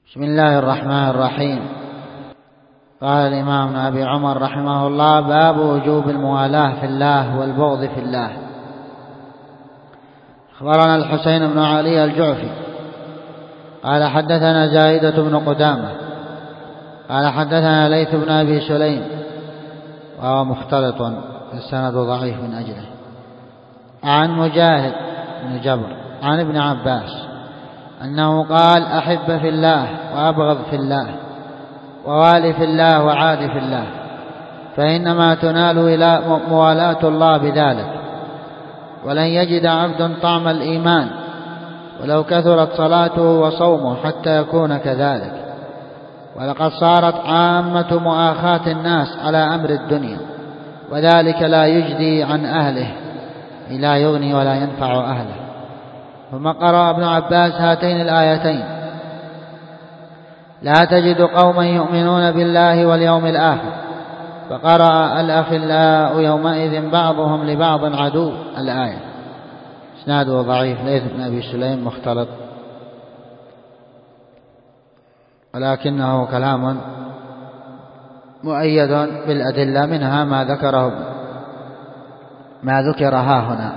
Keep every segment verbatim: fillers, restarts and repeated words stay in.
بسم الله الرحمن الرحيم. قال الإمام ابن أبي عمر رحمه الله: باب وجوب الموالاة في الله والبغض في الله. أخبرنا الحسين بن علي الجعفي قال حدثنا زائدة بن قدامة قال حدثنا ليث بن أبي سليم وهو مختلط، السند ضعيف من أجله، عن مجاهد بن جبر عن ابن عباس أنه قال: أحب في الله وأبغض في الله، ووالي في الله وعادي في الله، فإنما تنال إلى موالاة الله بذلك. ولن يجد عبد طعم الإيمان ولو كثرت صلاته وصومه حتى يكون كذلك. ولقد صارت عامة مؤاخاة الناس على أمر الدنيا، وذلك لا يجدي عن أهله، لا يغني ولا ينفع أهله. ثم قرأ ابن عباس هاتين الآيتين: لا تجد قوما يؤمنون بالله واليوم الآخر، فقرأ: الأخلاء يومئذ بعضهم لبعض عدو، الآية. اسناده ضعيف، ليث بن أبي سليم مختلط، ولكنه كلام مؤيد بالأدلة، منها ما ذكره ما ذكر ها هنا: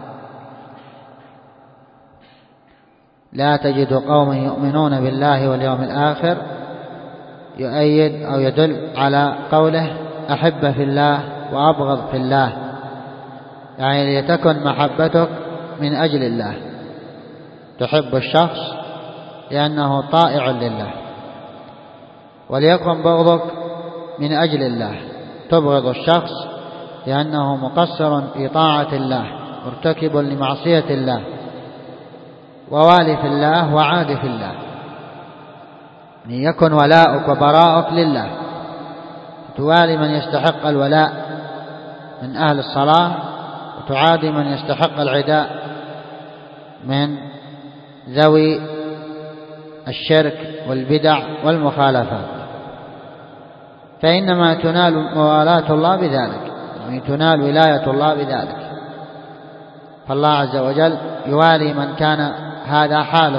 لا تجد قوما يؤمنون بالله واليوم الآخر، يؤيد أو يدل على قوله: أحب في الله وأبغض في الله، يعني لتكن محبتك من أجل الله، تحب الشخص لأنه طائع لله، وليكن بغضك من أجل الله، تبغض الشخص لأنه مقصر في طاعة الله، مرتكب لمعصية الله. ووالي في الله وعادي في الله، أن يكن ولاؤك وبراءك لله، توالي من يستحق الولاء من أهل الصلاة، وتعادي من يستحق العداء من ذوي الشرك والبدع والمخالفات. فإنما تنال موالاة الله بذلك، يعني تنال ولاية الله بذلك. فالله عز وجل يوالي من كان هذا حاله،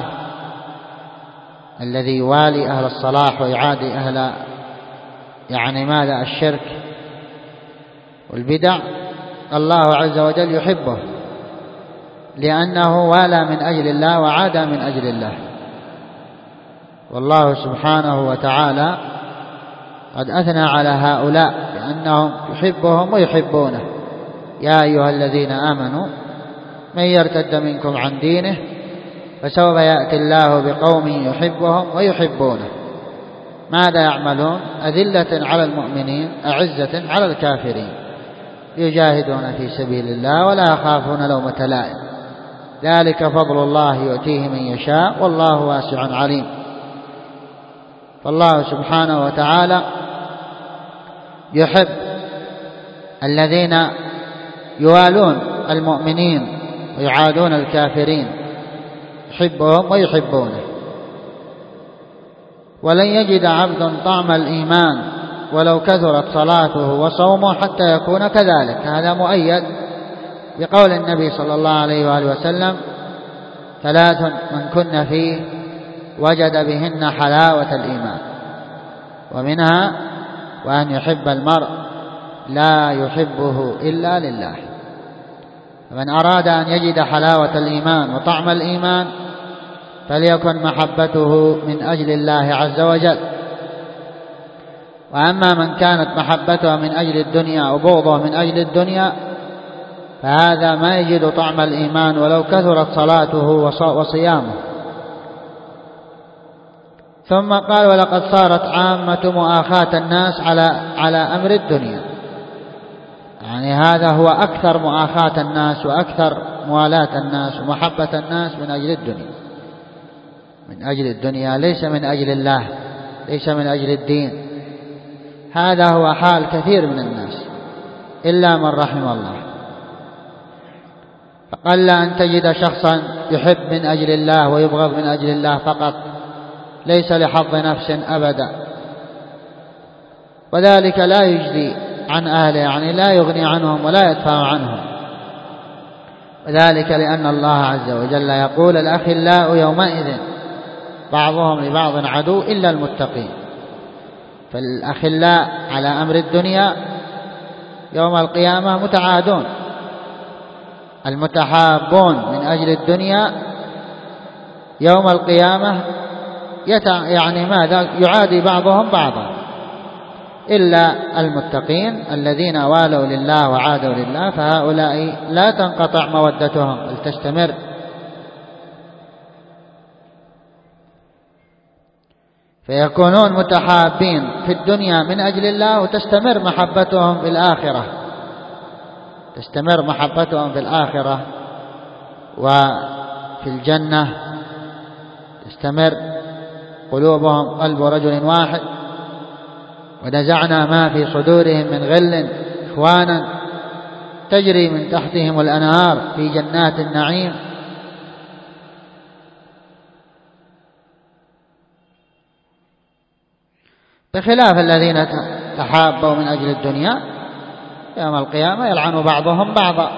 الذي يوالي أهل الصلاح ويعادي أهل يعني ماذا الشرك والبدع، الله عز وجل يحبه لأنه والى من أجل الله وعادى من أجل الله. والله سبحانه وتعالى قد أثنى على هؤلاء بأنهم يحبهم ويحبونه: يا أيها الذين آمنوا من يرتد منكم عن دينه فسوف يأتي الله بقوم يحبهم ويحبونه، ماذا يعملون؟ أذلة على المؤمنين أعزة على الكافرين، يجاهدون في سبيل الله ولا يخافون لومة لائم، ذلك فضل الله يؤتيه من يشاء والله واسع عليم. فالله سبحانه وتعالى يحب الذين يوالون المؤمنين ويعادون الكافرين، يحبهم ويحبونه. ولن يجد عبد طعم الإيمان ولو كثرت صلاته وصومه حتى يكون كذلك. هذا مؤيد بقول النبي صلى الله عليه وآله وسلم: ثلاث من كن فيه وجد بهن حلاوة الإيمان، ومنها وأن يحب المرء لا يحبه إلا لله. فمن أراد أن يجد حلاوة الإيمان وطعم الإيمان فليكن محبته من أجل الله عز وجل. وأما من كانت محبته من أجل الدنيا أو بغضه من أجل الدنيا فهذا ما يجد طعم الإيمان ولو كثرت صلاته وصيامه. ثم قال: ولقد صارت عامة مؤاخاة الناس على على أمر الدنيا، يعني هذا هو أكثر مؤاخاة الناس وأكثر موالاة الناس ومحبة الناس من أجل الدنيا، من أجل الدنيا، ليس من أجل الله، ليس من أجل الدين. هذا هو حال كثير من الناس إلا من رحم الله. فقل أن تجد شخصا يحب من أجل الله ويبغض من أجل الله فقط، ليس لحظ نفس أبدا، وذلك لا يجدي عن أهله، يعني لا يغني عنهم ولا يدفع عنهم. وذلك لأن الله عز وجل يقول: الأخلاء يومئذ بعضهم لبعض عدو إلا المتقين. فالأخلاء على أمر الدنيا يوم القيامة متعادون، المتحابون من أجل الدنيا يوم القيامة يعني ماذا يعادي بعضهم بعضا، إلا المتقين الذين والوا لله وعادوا لله، فهؤلاء لا تنقطع مودتهم بل تستمر. فيكونون متحابين في الدنيا من أجل الله، وتستمر محبتهم في الآخرة، تستمر محبتهم في الآخرة وفي الجنة، تستمر قلوبهم قلب رجل واحد. ونزعنا ما في صدورهم من غل إخوانا تجري من تحتهم الأنهار في جنات النعيم. بخلاف الذين تحابوا من أجل الدنيا يوم القيامة يلعن بعضهم بعضا،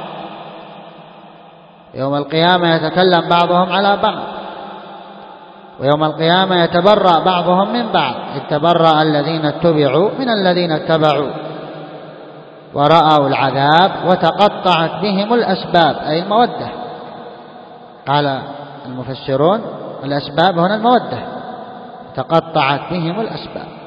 يوم القيامة يتكلم بعضهم على بعض، ويوم القيامة يتبرأ بعضهم من بعض. يتبرأ الذين اتبعوا من الذين اتبعوا ورأوا العذاب وتقطعت بهم الأسباب، أي المودة. قال المفسرون الأسباب هنا المودة، تقطعت بهم الأسباب.